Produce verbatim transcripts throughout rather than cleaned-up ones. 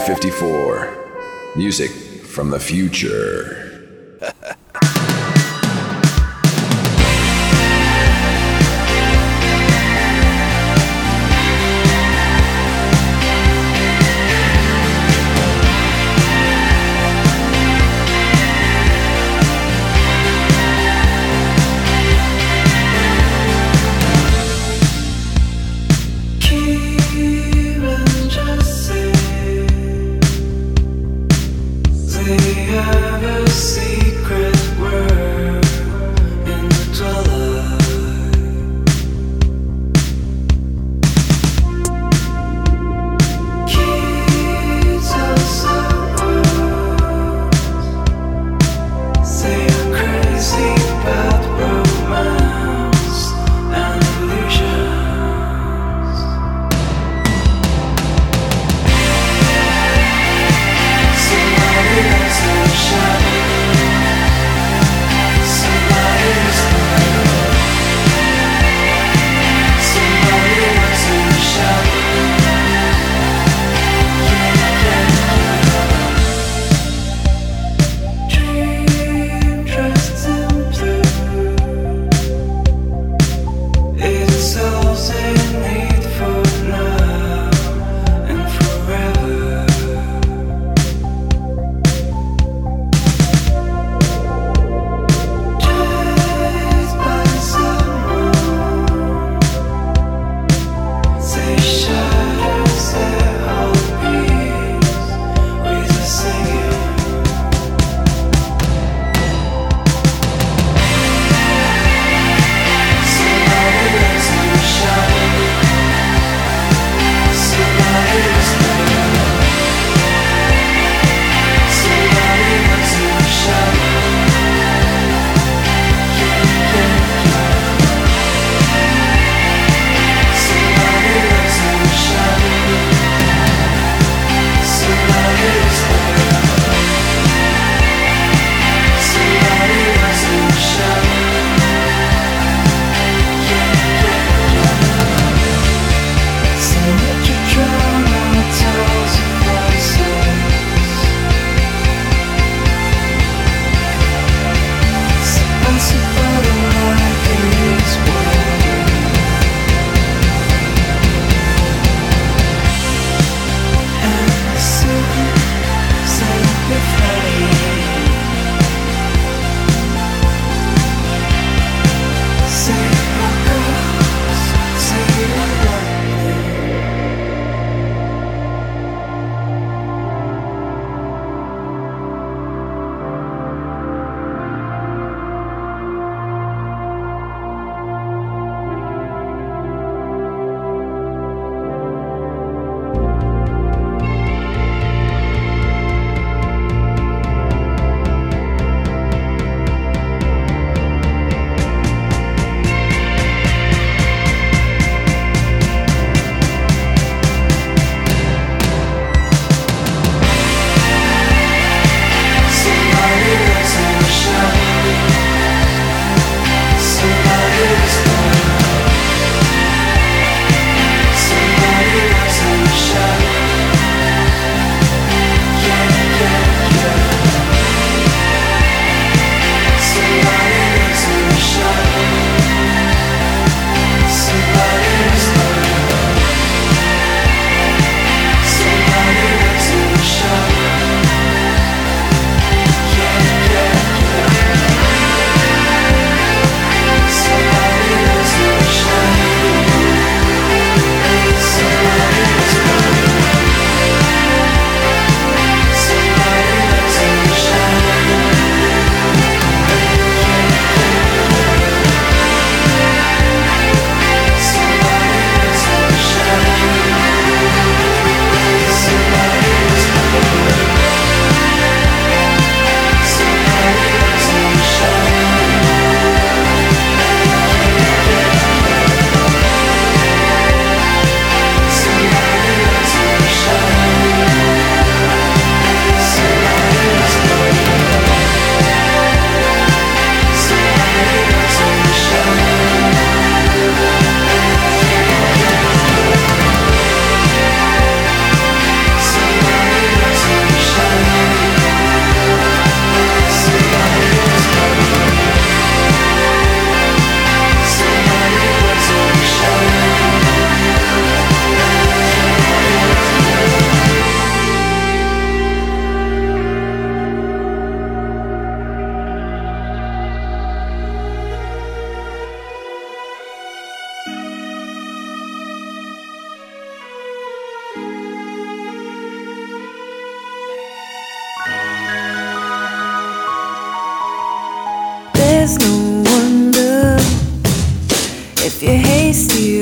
fifty-four. Music from the future. They have a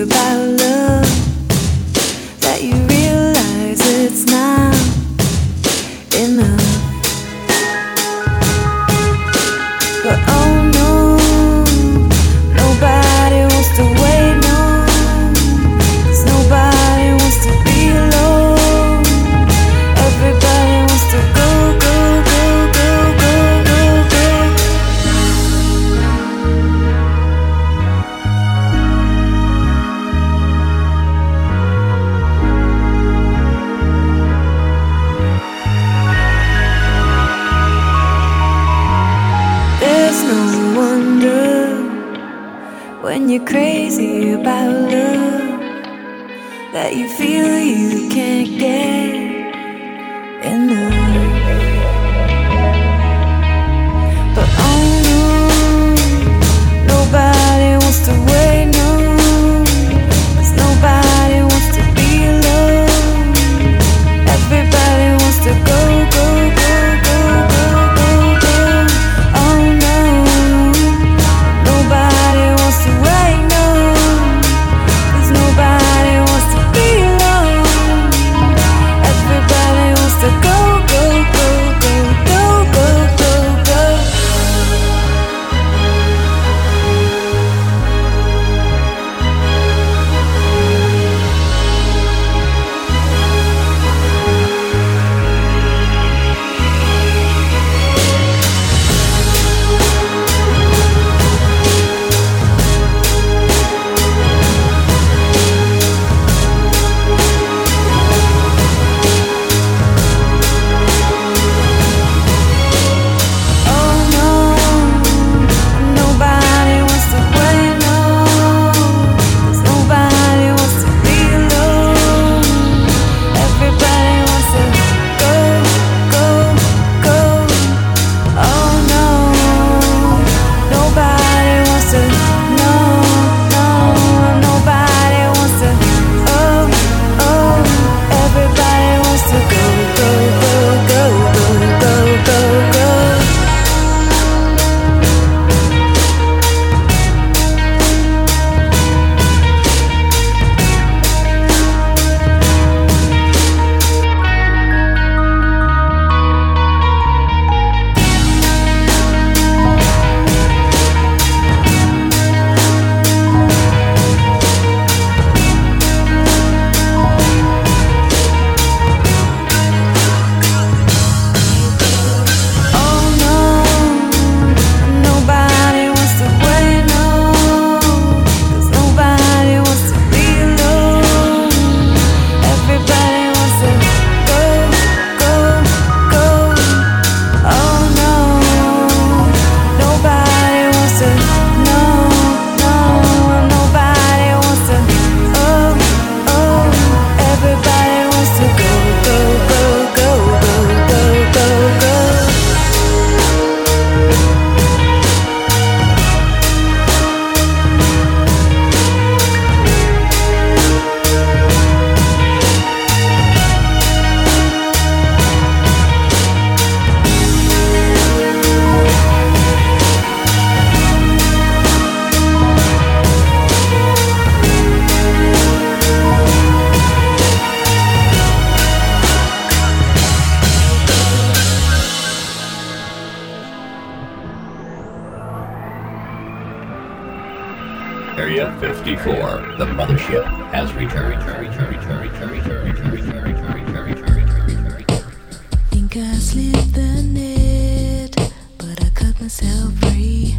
about love that you realize it's not enough. But oh no, nobody wants to wait, no, 'cause nobody wants to be alone. Everybody wants to go, go, go, go, go, go, go. There's no wonder when you're crazy about love that you feel you can't get enough. But oh no, nobody wants to wait, no, 'cause nobody wants to be alone. Everybody wants to go, go, go, go, go, go, go. Oh no, nobody wants to wait, no, 'cause nobody wants to be alone. Everybody wants to go, go, go, go, go, go, go, go. Oh no, nobody wants to wait, no, 'cause nobody wants to be alone. Everybody wants to go, go, go. Oh no, nobody wants to, no, no, nobody wants to, oh, oh. Everybody wants to go, go, go, go, go, go, go, go. Oh no, nobody wants to wait, no, 'cause nobody wants to be alone. Everybody wants to go, go, go. Oh no, nobody wants to, no, no, nobody wants to, oh, oh. Everybody wants to go, go, go, go, go, go, go, go. Area fifty-four, the mothership has returned. Return, return, return, return, return, return, return, return, return, return, return, return. Think I slipped the net, but I cut myself free.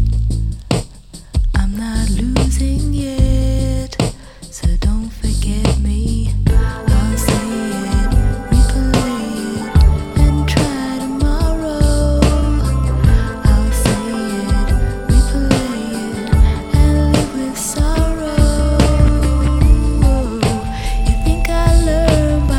I'm not losing yet, so don't forget me. I'll say it, replay it, and try tomorrow. I'll say it, replay it, and live with sorrow. You think I learned by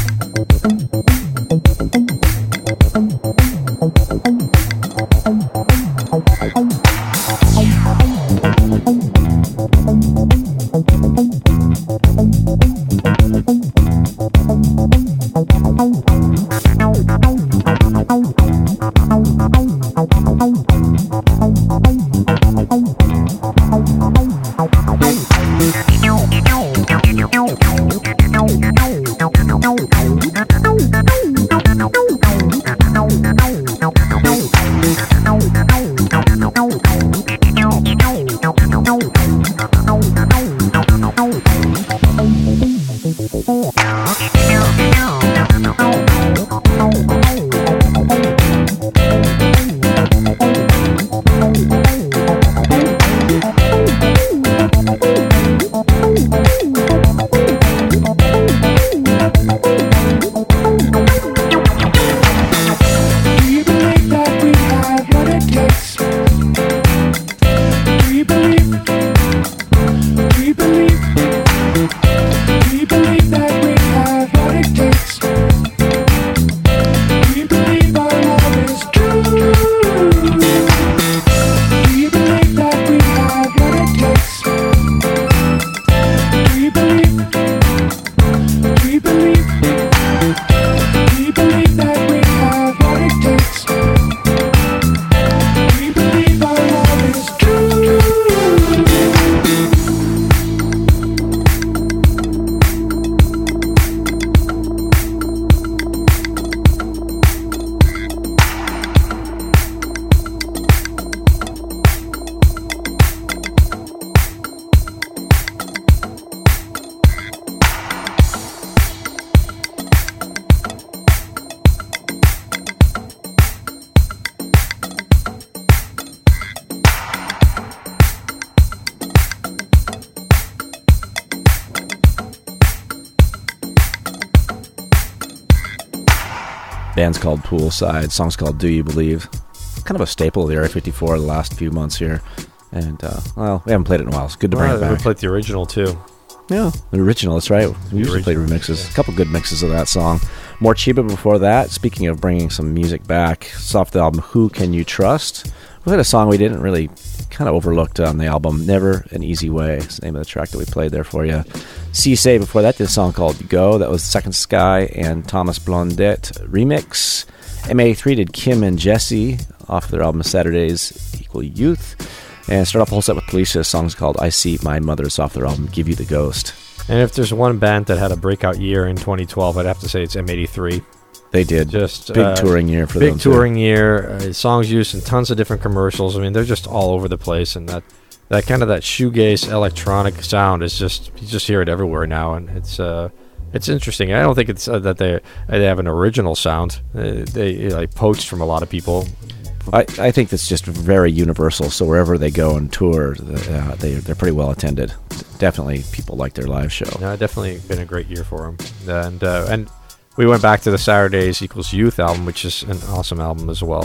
Band's called Poolside. Song's called Do You Believe? Kind of a staple of the Area fifty-four the last few months here. And, uh, well, we haven't played it in a while. It's good to bring well, it back. We played the original, too. Yeah, the original, that's right. We usually play remixes. A couple good mixes of that song. More Chiba before that. Speaking of bringing some music back, it's off the album Who Can You Trust? We had a song we didn't really kind of overlooked on the album, Never an Easy Way. It's the name of the track that we played there for you. C-Say before that did a song called Go. That was Second Sky and Thomas Blondet remix. M eighty-three did Kim and Jesse off their album Saturdays Equal Youth. And start off the whole set with Policia. Song's called I See My Mother's off their album Give You the Ghost. And if there's one band that had a breakout year in twenty twelve, I'd have to say it's M eighty-three. They did. Just big uh, touring year for big them. Big touring too. year. Uh, songs used in tons of different commercials. I mean, they're just all over the place, and that that kind of that shoegaze electronic sound is just you just hear it everywhere now, and it's uh it's interesting. I don't think it's uh, that they they have an original sound. Uh, they like poached from a lot of people. I, I think that's just very universal. So wherever they go and tour, uh, they they're pretty well attended. Definitely, people like their live show. No, definitely been a great year for them, and uh, and. We went back to the Saturdays Equals Youth album, which is an awesome album as well.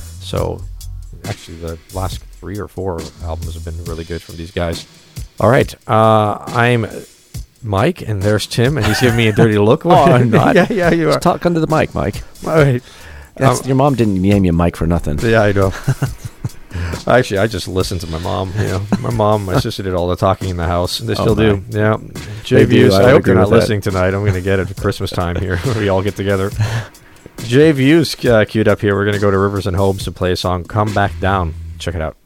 So, actually, the last three or four albums have been really good from these guys. All right, uh, I'm Mike, and there's Tim, and he's giving me a dirty look. Oh, I'm not. yeah, yeah, you Just are. talk under the mic, Mike. All right. That's, um, your mom didn't name you Mike for nothing. Yeah, I know. Actually, I just listened to my mom. You know, my mom, my sister did all the talking in the house, and they still oh, do. Yeah, J Views. I, I hope you're not listening that. tonight. I'm going to get it at Christmas time here. Where we all get together. J Views uh, queued up here. We're going to go to Rivers and Homes to play a song. Come Back Down. Check it out.